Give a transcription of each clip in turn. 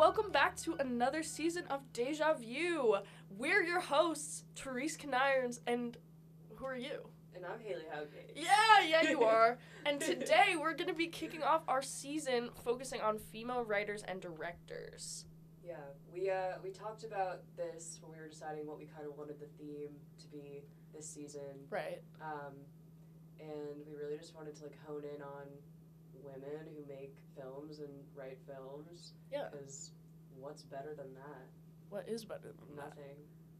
welcome back to another season of Deja Vu. We're your hosts, Therese Canirons, and who are you? And I'm Haley Howgate. Yeah, you are. And today we're going to be kicking off our season focusing on female writers and directors. Yeah, we talked about this when we were deciding what we kind of wanted the theme to be this season. Right. And we really just wanted to hone in on women who make films and write films. Yeah. Because what's better than that? What is better than Nothing.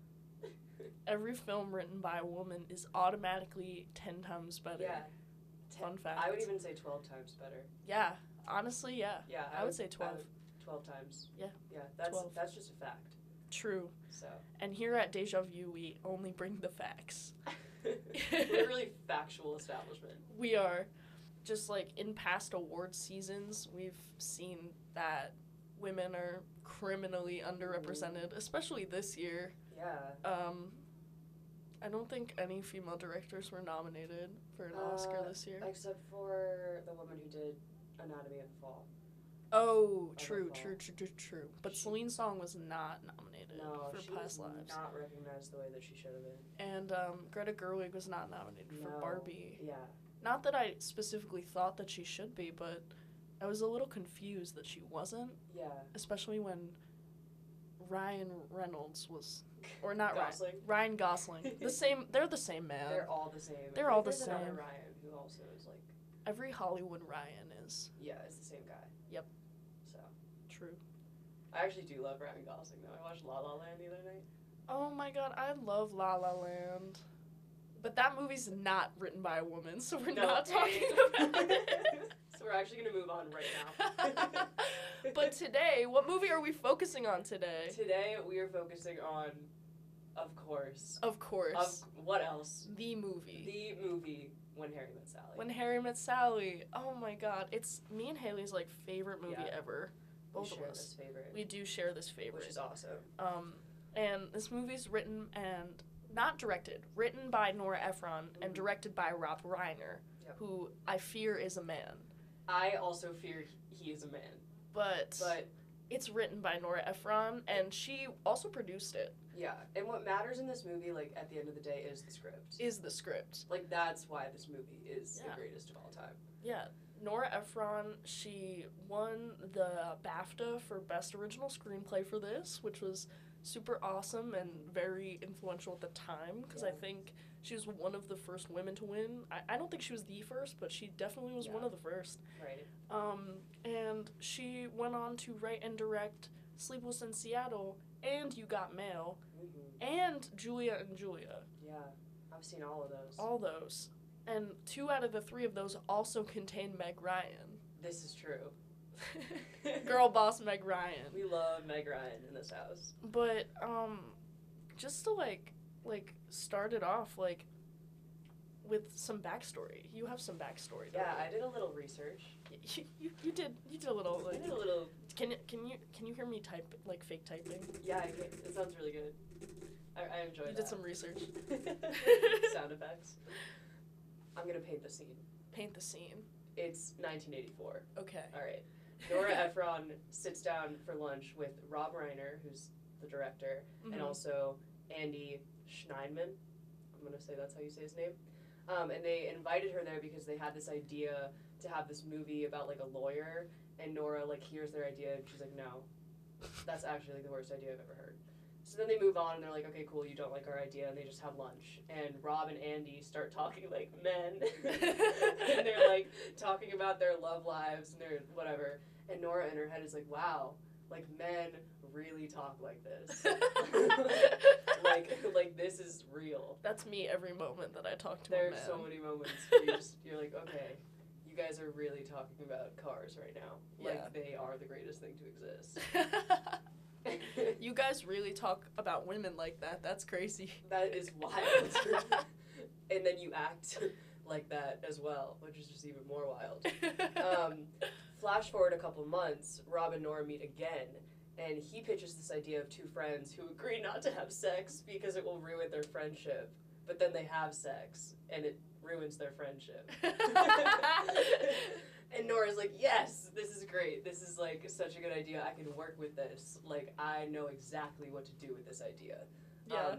Every film written by a woman is automatically 10 times better. Yeah. Fun fact. I would even say 12 times better. Yeah. Honestly, yeah. Yeah. I would say 12. 12 times. Yeah. Yeah, 12. That's just a fact. True. So. And here at Deja Vu, we only bring the facts. We're a really factual establishment. We are. Just like in past award seasons, we've seen that women are criminally underrepresented, especially this year. Yeah. I don't think any female directors were nominated for an Oscar this year. Except for the woman who did Anatomy of the Fall. Oh, true. But Celine Song was not nominated for Past Lives. No, she was not recognized the way that she should have been. And Greta Gerwig was not nominated for Barbie. Yeah. Not that I specifically thought that she should be, but I was a little confused that she wasn't. Yeah. Especially when Ryan Reynolds was, or not Gosling. Ryan Gosling. They're the same man. They're all the same. They're all the There's same. another Ryan who also is like. Every Hollywood Ryan is. Yeah, it's the same guy. Yep. So. True. I actually do love Ryan Gosling though. I watched La La Land the other night. Oh my god, I love La La Land. But that movie's not written by a woman, so we're not talking about it. So we're actually going to move on right now. But today, what movie are we focusing on today? Today, we are focusing on, of course. What else? The movie. The movie, When Harry Met Sally. When Harry Met Sally. Oh my god. It's me and Haley's, favorite movie ever. Both of us. This favorite. We do share this favorite. Which is awesome. And this movie's written and... not directed, written by Nora Ephron and directed by Rob Reiner, who I fear is a man. I also fear he is a man. But it's written by Nora Ephron, and she also produced it. Yeah, and what matters in this movie, at the end of the day, is the script. That's why this movie is the greatest of all time. Yeah. Nora Ephron, she won the BAFTA for Best Original Screenplay for this, which was super awesome and very influential at the time, because I think she was one of the first women to win. I don't think she was the first, but she definitely was one of the first. Right. And she went on to write and direct Sleepless in Seattle and You Got Mail and Julia and Julia. Yeah, I've seen all of those. All those. And 2 out of the 3 of those also contain Meg Ryan. This is true. Girl boss Meg Ryan. We love Meg Ryan in this house. But just to start it off with some backstory. You have some backstory. Yeah, I did a little research. You did a little I did a little. Can you hear me type fake typing? Yeah, I can. It sounds really good. I enjoy that. You did some research. Sound effects. I'm gonna paint the scene. Paint the scene. It's 1984. Okay. All right. Nora Ephron sits down for lunch with Rob Reiner, who's the director, and also Andy Schneinman. I'm going to say that's how you say his name. And they invited her there because they had this idea to have this movie about, a lawyer, and Nora, hears their idea, and she's like, no, that's actually the worst idea I've ever heard. So then they move on, and they're like, okay, cool, you don't like our idea, and they just have lunch. And Rob and Andy start talking like men. And they're, talking about their love lives and their whatever. And Nora in her head is like, wow, men really talk like this. This is real. That's me every moment that I talk to a man. There's so many moments where you're like, okay, you guys are really talking about cars right now. They are the greatest thing to exist. You guys really talk about women like that. That's crazy. That is wild. And then you act like that as well, which is just even more wild. Flash forward a couple months, Rob and Nora meet again, and he pitches this idea of 2 friends who agree not to have sex because it will ruin their friendship. but then they have sex, and it ruins their friendship. And Nora's like, yes, this is great. This is, like, such a good idea. I can work with this. Like, I know exactly what to do with this idea. Yeah.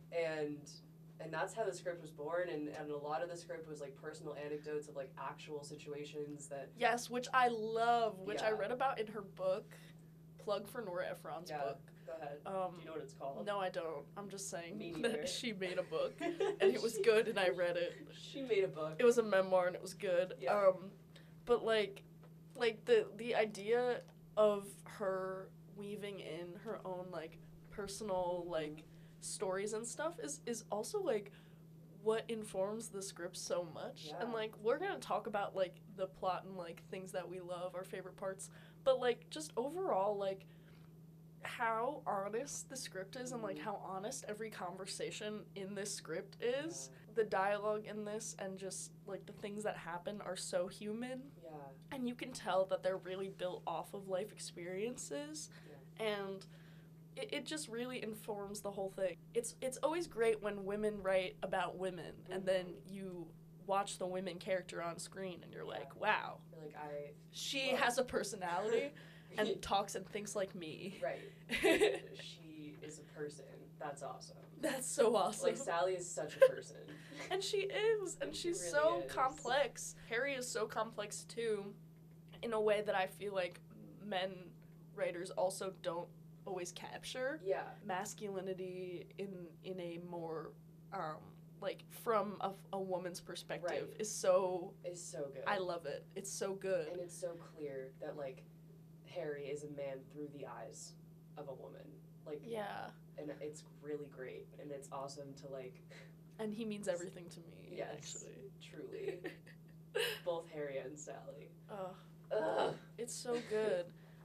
And that's how the script was born, and a lot of the script was, like, personal anecdotes of, like, actual situations that... Yes, which I love, which I Yeah. read about in her book. Plug for Nora Ephron's Yeah. book. Go ahead. Do you know what it's called? No, I don't. I'm just saying Me neither. that she made a book, and it was good, and I read it. She made a book. It was a memoir, and it was good. Yeah. But like the idea of her weaving in her own like personal like stories and stuff is also like what informs the script so much. Yeah. And like we're gonna talk about like the plot and like things that we love, our favorite parts, but like just overall like how honest the script is and like how honest every conversation in this script is. The dialogue in this and just like the things that happen are so human, Yeah. and you can tell that they're really built off of life experiences. And it just really informs the whole thing. It's always great when women write about women and then you watch the women character on screen and you're like, wow, You're like, she has a personality and talks and thinks like me. Right. She is a person. That's awesome. That's so awesome. Like, Sally is such a person. And she is, and she's really so is. complex. Harry is so complex too, in a way that I feel like men writers also don't always capture. Yeah. Masculinity in a more like from a woman's perspective Right. is so Is so good. I love it. It's so good. And it's so clear that, like, Harry is a man through the eyes of a woman. Like, Yeah. and it's really great. And it's awesome to, like... And he means everything to me, Yes. actually. Truly. Both Harry and Sally. Ugh. It's so good.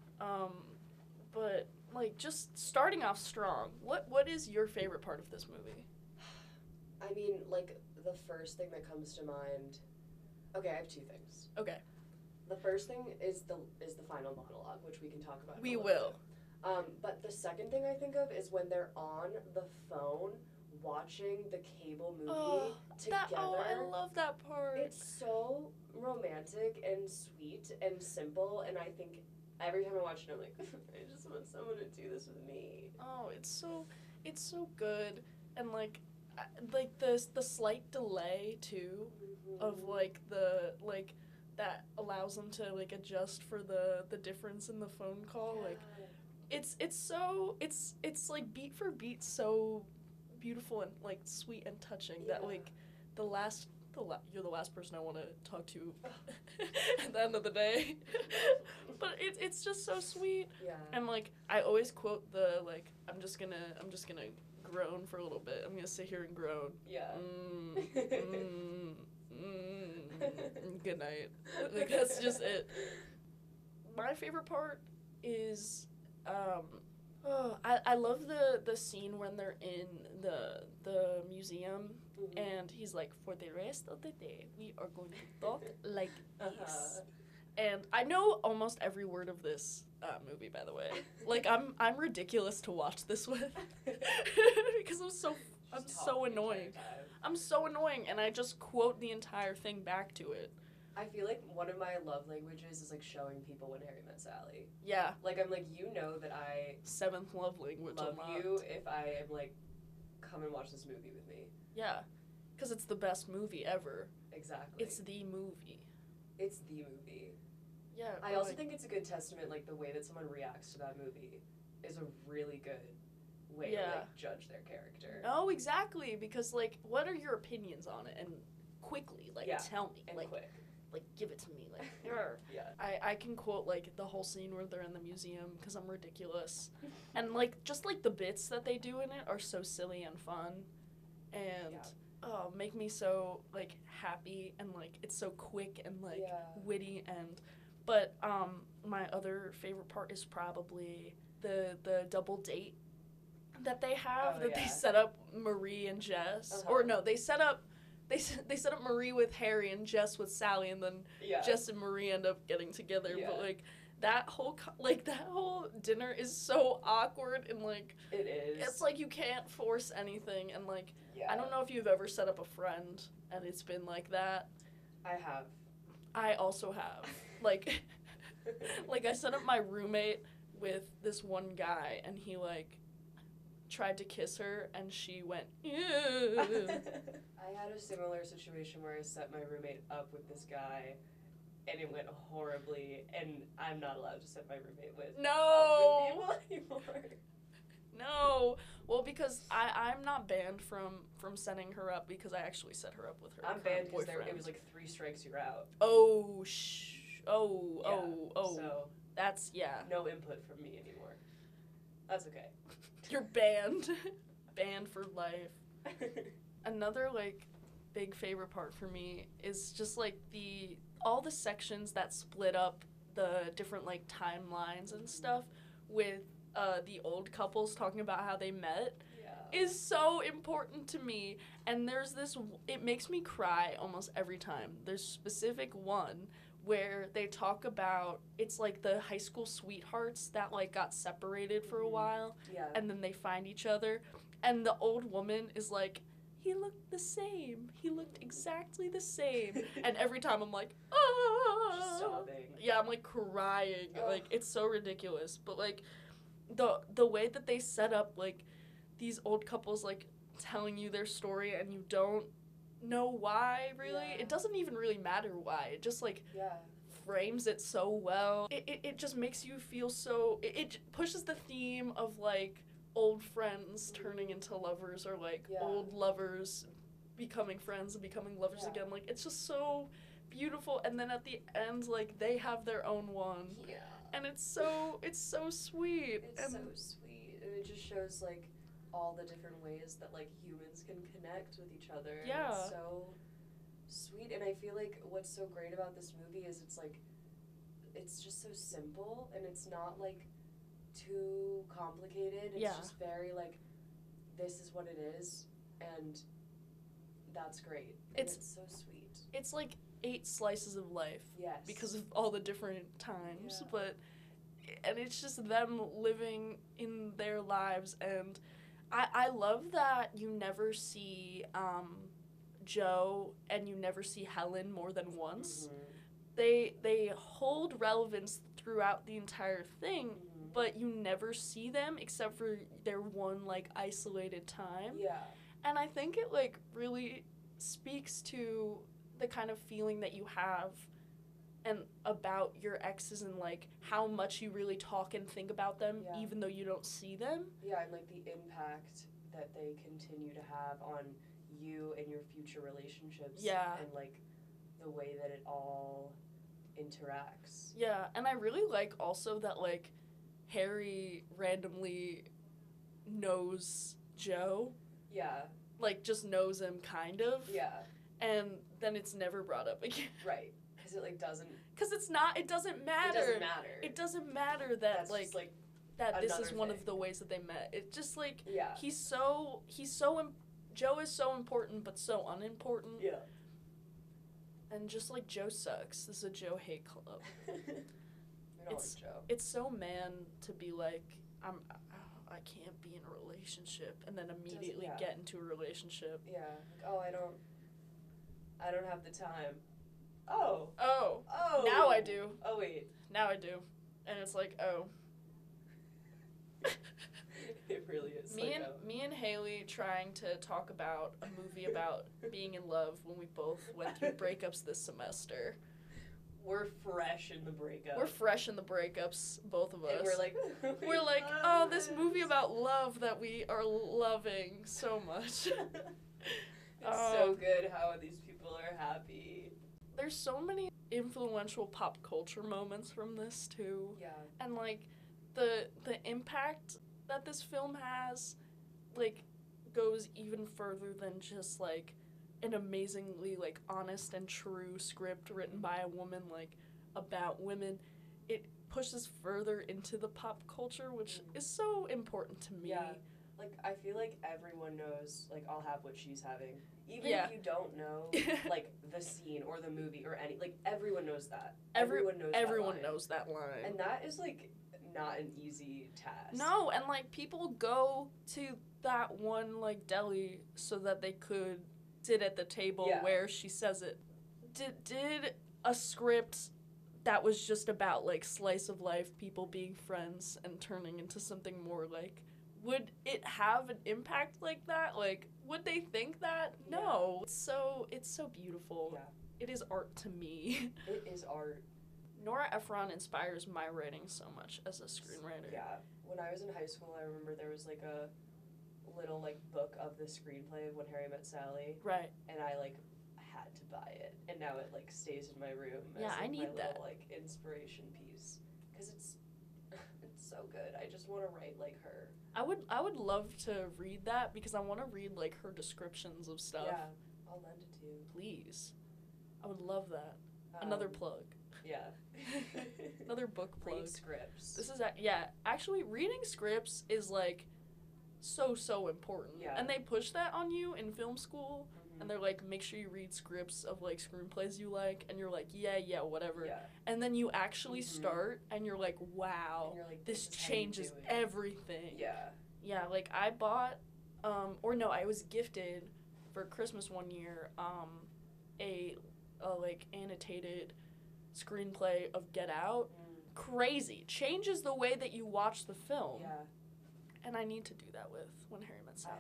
But like just starting off strong. What is your favorite part of this movie? I mean, like, the first thing that comes to mind... Okay, I have two things. Okay. The first thing is the final monologue, which we can talk about. in a We little will. bit. But the second thing I think of is when they're on the phone watching the Cable movie together. I love that part. It's so romantic and sweet and simple, and I think every time I watch it, I'm like, I just want someone to do this with me. Oh, it's so good, and like the slight delay too of like the like that allows them to like adjust for the difference in the phone call. Like it's like beat for beat so beautiful and like sweet and touching that like you're the last person I want to talk to at the end of the day. But it's just so sweet. Yeah. And like I always quote the like I'm just gonna groan for a little bit. I'm gonna sit here and groan. Yeah. Good night. Like that's just it. My favorite part is I love the scene when they're in the museum and he's like, for the rest of the day we are going to talk like this. And I know almost every word of this movie, by the way. Like I'm ridiculous to watch this with because I'm so annoying. I'm so annoying, and I just quote the entire thing back to it. I feel like one of my love languages is like showing people When Harry Met Sally. Yeah. Like I'm like, you know that I Seventh love language. love unlocked. you if I am like, come and watch this movie with me. Yeah, because it's the best movie ever. Exactly. It's the movie. It's the movie. Yeah. I but, also like, think it's a good testament, like the way that someone reacts to that movie is a really good way to Yeah. like judge their character. Oh, exactly. Because like, what are your opinions on it? And quickly, like, Yeah, tell me. And like, quick. like, give it to me. Like, "Grr." Yeah. I can quote like the whole scene where they're in the museum because I'm ridiculous, and like just like the bits that they do in it are so silly and fun, and make me so like happy, and like it's so quick and like witty, and but my other favorite part is probably the double date that they have they set up Marie and Jess, or no, they set up Marie with Harry and Jess with Sally, and then Jess and Marie end up getting together. But like that whole that whole dinner is so awkward, and like It is. it's like you can't force anything, and like yeah. I don't know if you've ever set up a friend and it's been like that. I have. I also have. Like like I set up my roommate with this one guy, and he like tried to kiss her, and she went ew. I had a similar situation where I set my roommate up with this guy, and it went horribly, and I'm not allowed to set my roommate with No. with people anymore. No. Well, because I'm not banned from setting her up, because I actually set her up with her I'm current banned because boyfriend. it was like 3 strikes, you're out. Oh, Yeah, oh. So That's, yeah. no input from me anymore. That's okay. You're banned. Banned for life. Another, like, big favorite part for me is just, like, all the sections that split up the different, like, timelines and stuff with the old couples talking about how they met. Is so important to me, and there's this, it makes me cry almost every time. There's specific one where they talk about, it's like the high school sweethearts that like got separated for a while, and then they find each other, and the old woman is like, he looked the same, he looked exactly the same, and every time I'm like, ah, Just sobbing. yeah, I'm like crying. Ugh. Like it's so ridiculous, but like the way that they set up like these old couples like telling you their story, and you don't know why really. Yeah. It doesn't even really matter why. It just like frames it so well. It just makes you feel so, it pushes the theme of like old friends turning into lovers, or like old lovers becoming friends and becoming lovers again. Like it's just so beautiful, and then at the end like they have their own one. And it's so sweet. It's so sweet, and it just shows like all the different ways that like humans can connect with each other. Yeah. And it's so sweet, and I feel like what's so great about this movie is it's like it's just so simple, and it's not like too complicated. It's just very like, this is what it is, and that's great. And it's so sweet. It's like 8 slices of life. Yes. Because of all the different times, Yeah. and it's just them living in their lives, and I love that you never see Joe and you never see Helen more than once. Mm-hmm. They hold relevance throughout the entire thing, Mm-hmm. but you never see them except for their one like isolated time. Yeah. And I think it like really speaks to the kind of feeling that you have and about your exes, and like how much you really talk and think about them even though you don't see them. Yeah, and like the impact that they continue to have on you and your future relationships. Yeah. And like the way that it all interacts. Yeah, and I really like also that like Harry randomly knows Joe. Yeah. Like just knows him kind of. Yeah. And then it's never brought up again. Right. Because it like doesn't. Because it doesn't matter. It doesn't matter. It doesn't matter that That's like, just, like that this is another one thing. of the ways that they met. It just like Yeah. Joe is so important but so unimportant. Yeah. And just like Joe sucks. This is a Joe hate club. We don't like Joe. It's so man to be like, I can't be in a relationship, and then immediately get into a relationship. Yeah. Like, oh, I don't have the time. Oh. Now I do. Oh wait. Now I do. And it's like, oh. It really is. Me and Haley trying to talk about a movie about being in love when we both went through breakups this semester. We're fresh in the breakup. We're fresh in the breakups, both of us. And we're like, we're like, oh, this movie about love that we are loving so much. It's so good how these people are happy. There's so many influential pop culture moments from this too. Yeah. And like the impact that this film has like goes even further than just like an amazingly like honest and true script written by a woman like about women. It pushes further into the pop culture, which is so important to me. Yeah. Like, I feel like everyone knows, like, I'll have what she's having. Even Yeah. if you don't know, like, the scene or the movie or any, like, everyone knows that. Everyone Everyone knows that line. And that is, like, not an easy task. No, and, like, people go to that one, like, deli so that they could sit at the table where she says it. Did a script that was just about, like, slice of life, people being friends and turning into something more, like, would it have an impact like that? Like, would they think that? Yeah. No. It's so beautiful. Yeah. It is art to me. It is art. Nora Ephron inspires my writing so much as a screenwriter. Yeah. When I was in high school, I remember there was, like, a little, like, book of the screenplay of When Harry Met Sally. Right. And I, like, had to buy it. And now it, like, stays in my room as, Yeah, like, I need my that. little, like, inspiration piece. Because it's so good. I just want to write like her. I would love to read that because I want to read, like, her descriptions of stuff. Yeah, I'll lend it to you. Please. I would love that. Another plug. Yeah. Another book plug. Read scripts. This is actually reading scripts is, like, so important. Yeah. And they push that on you in film school. Mm-hmm. And they're like, make sure you read scripts of, like, screenplays you like, and you're like, yeah, whatever. Yeah. And then you actually start, and you're like, wow, And you're like, this is how you changes do it. everything. Yeah. Yeah, like, I bought, I was gifted for Christmas one year, a like, annotated screenplay of Get Out. Crazy. Changes the way that you watch the film. Yeah. And I need to do that with When Harry Met Sally.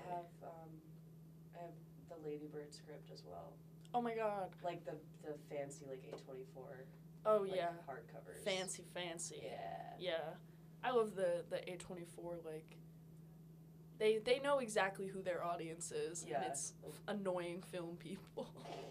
I have the Lady Bird script as well. Oh my god. Like the fancy, like, A24. Oh, like, yeah. Hardcovers. Fancy. Yeah. Yeah. I love the A24, like, they know exactly who their audience is. Yeah. And it's annoying film people.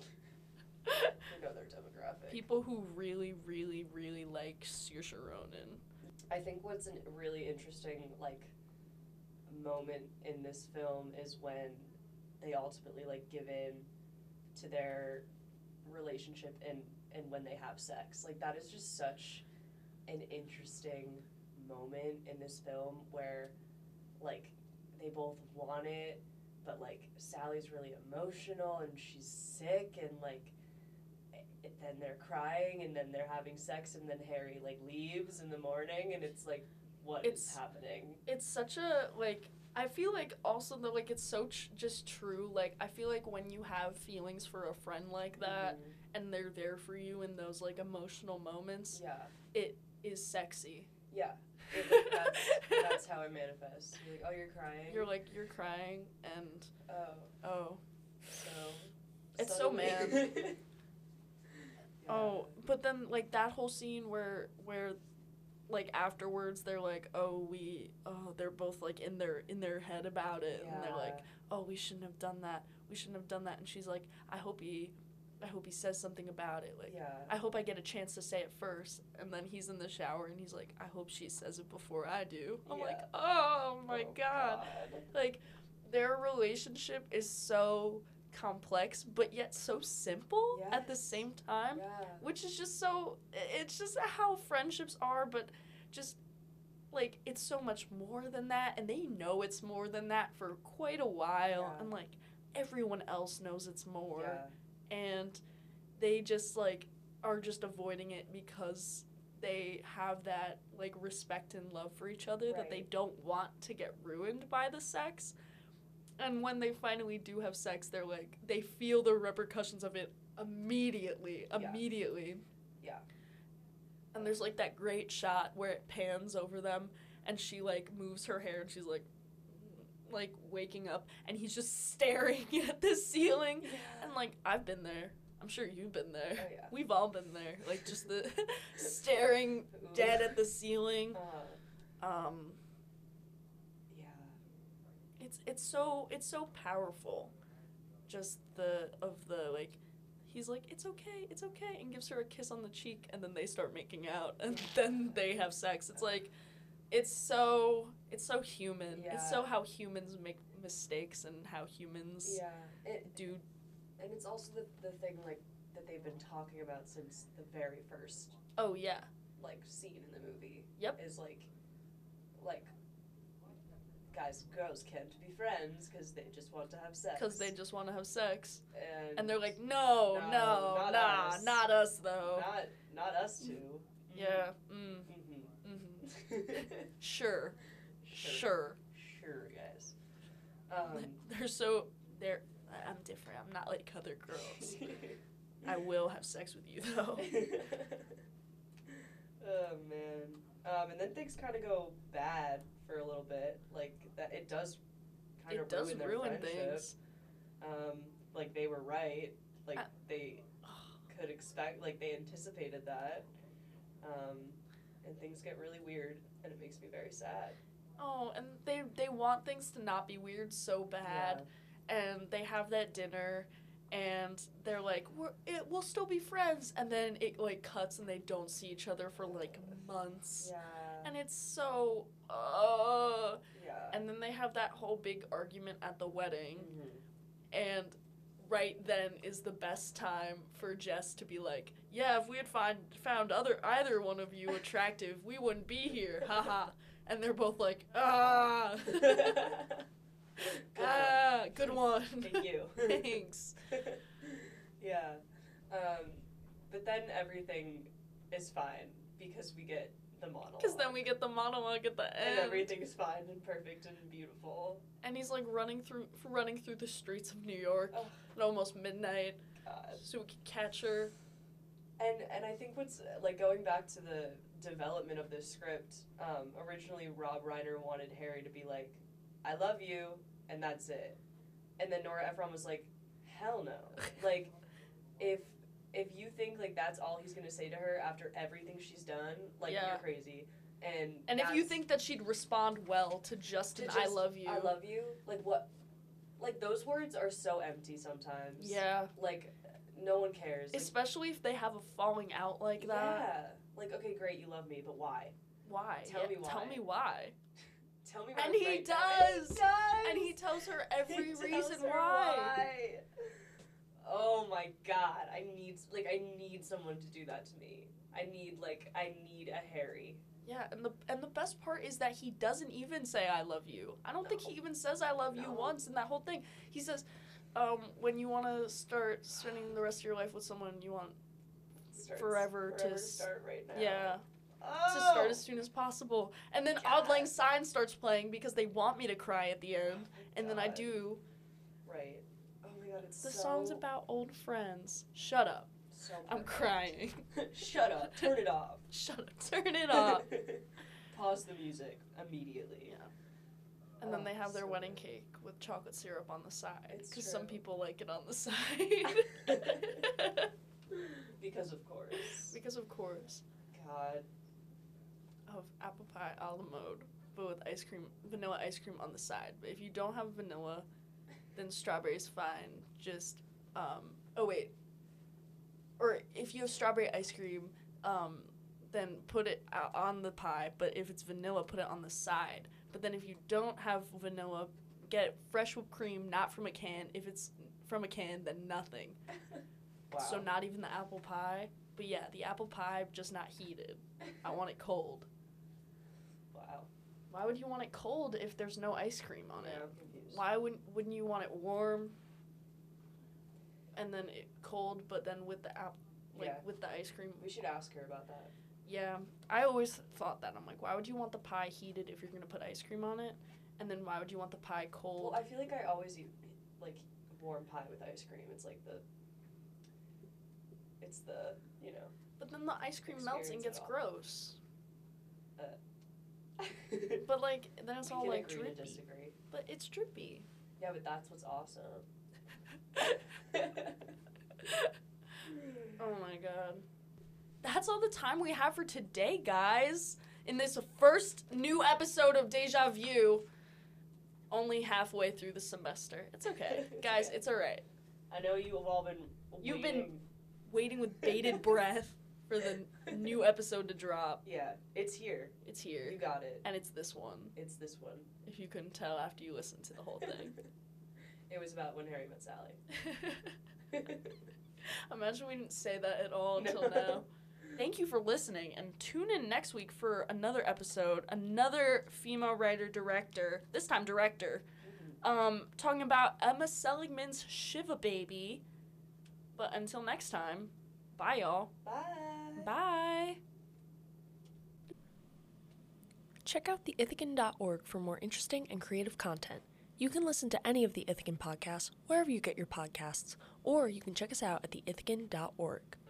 We know their demographic. People who really, really, really like Saoirse Ronan. I think what's a really interesting, like, moment in this film is when they ultimately, like, give in to their relationship and when they have sex. Like, that is just such an interesting moment in this film where, like, they both want it, but, like, Sally's really emotional and she's sick and, like, then they're crying and then they're having sex and then Harry, like, leaves in the morning and it's like, what is happening? It's such a, like, I feel like also that, like, it's so just true. Like, I feel like when you have feelings for a friend like that and they're there for you in those, like, emotional moments, it is sexy. Yeah. That's how it manifests. You're like, oh, you're crying? You're crying and... Oh. So... It's so mad. Oh, but then, like, that whole scene where like, afterwards they're like, they're both, like, in their head about it, and they're like, oh, we shouldn't have done that, and she's like, I hope he says something about it, like, I hope I get a chance to say it first, and then he's in the shower, and he's like, I hope she says it before I do. I'm like, oh my god. Like, their relationship is so complex, but yet so simple at the same time, which is just so, it's just how friendships are, but just, like, it's so much more than that, and they know it's more than that for quite a while, and, like, everyone else knows it's more, and they just, like, are just avoiding it because they have that, like, respect and love for each other that they don't want to get ruined by the sex. And when they finally do have sex, they're like, they feel the repercussions of it immediately. Yeah. And there's, like, that great shot where it pans over them, and she, like, moves her hair, and she's, like, waking up, and he's just staring at the ceiling. And, like, I've been there. I'm sure you've been there. Oh, yeah. We've all been there. Like, just the staring dead at the ceiling. It's so powerful. Just like, he's like, it's okay, and gives her a kiss on the cheek, and then they start making out, and then they have sex. It's like, it's so human. It's so how humans make mistakes and how humans do. And it's also the thing, like, that they've been talking about since the very first like, scene in the movie. Yep. Is like guys and girls can't be friends because they just want to have sex. Because they just want to have sex. And they're like, no, not us. not us, though. Not us two. Yeah. Mm-hmm. Sure, guys. I'm different. I'm not like other girls. I will have sex with you, though. Oh, man. And then things kind of go bad for a little bit. Like, that it does kind of ruin their friendship. Things. Like, they were right. Like, they could expect, like, they anticipated that. And things get really weird, and it makes me very sad. Oh, and they want things to not be weird so bad, and they have that dinner, and they're like, we'll still be friends, and then it, like, cuts, and they don't see each other for, like, months. Yeah. And it's so, Yeah. And then they have that whole big argument at the wedding, Mm-hmm. and right then is the best time for Jess to be like, yeah, if we had found either one of you attractive, we wouldn't be here, haha. And they're both like, good one. Thank you. Thanks. Yeah. But then everything is fine because we get the monologue. Because then we get the monologue at the end. And everything's fine and perfect and beautiful. And he's like running through the streets of New York at almost midnight. God. So we can catch her. And I think what's, like, going back to the development of this script, originally Rob Reiner wanted Harry to be like, I love you, and that's it. And then Nora Ephron was like, hell no. Like, if you think, like, that's all he's gonna say to her after everything she's done, like, you're crazy. And if you think that she'd respond well to just an I love you. I love you? Like, what? Like, those words are so empty sometimes. Yeah. Like, no one cares. Like, especially if they have a falling out like that. Yeah. Like, okay, great, you love me, but why? Why? Tell me why. Tell me why. Tell me why. And he does! And he tells her every reason why. Oh my god, I need someone to do that to me. I need a Harry. Yeah, and the best part is that he doesn't even say I love you. I don't think he even says I love you once in that whole thing. He says, when you want to start spending the rest of your life with someone, you want forever to start right now. Yeah. To start as soon as possible. And then Auld Lang Syne starts playing because they want me to cry at the end. And then I do. Right. Oh my god, the song's about old friends. Shut up. So I'm crying. Shut up. Turn it off. Shut up. Turn it off. Pause the music immediately. Yeah. And then they have their wedding cake with chocolate syrup on the side. Because some people like it on the side. Because of course. Because of course. God. Of apple pie a la mode, but with vanilla ice cream on the side. But if you don't have vanilla, then strawberry's fine. Just, or if you have strawberry ice cream, then put it on the pie, but if it's vanilla, put it on the side. But then if you don't have vanilla, get fresh whipped cream, not from a can. If it's from a can, then nothing. Wow. So not even the apple pie. But yeah, the apple pie, just not heated. I want it cold. Wow. Why would you want it cold if there's no ice cream on it? I'm confused. Why wouldn't you want it warm and then it cold, but then with the with the ice cream? We should ask her about that. Yeah, I always thought that. I'm like, why would you want the pie heated if you're gonna put ice cream on it? And then why would you want the pie cold? Well, I feel like I always eat like warm pie with ice cream. It's like you know. But then the ice cream melts and gets gross. But like then it's all like drippy. To disagree. But it's drippy. Yeah, but that's what's awesome. Oh my god. That's all the time we have for today, guys. In this first new episode of Deja Vu. Only halfway through the semester. It's okay. Guys, it's alright. I know you have all been You've been waiting with bated breath for the new episode to drop. Yeah, it's here. It's here. You got it. And it's this one. It's this one. If you couldn't tell after you listened to the whole thing. It was about When Harry Met Sally. Imagine we didn't say that at all until now. Thank you for listening, and tune in next week for another episode, another female writer-director, this time director, talking about Emma Seligman's Shiva Baby. But until next time, bye, y'all. Bye. Bye. Check out theithacan.org for more interesting and creative content. You can listen to any of the Ithacan podcasts wherever you get your podcasts, or you can check us out at theithacan.org.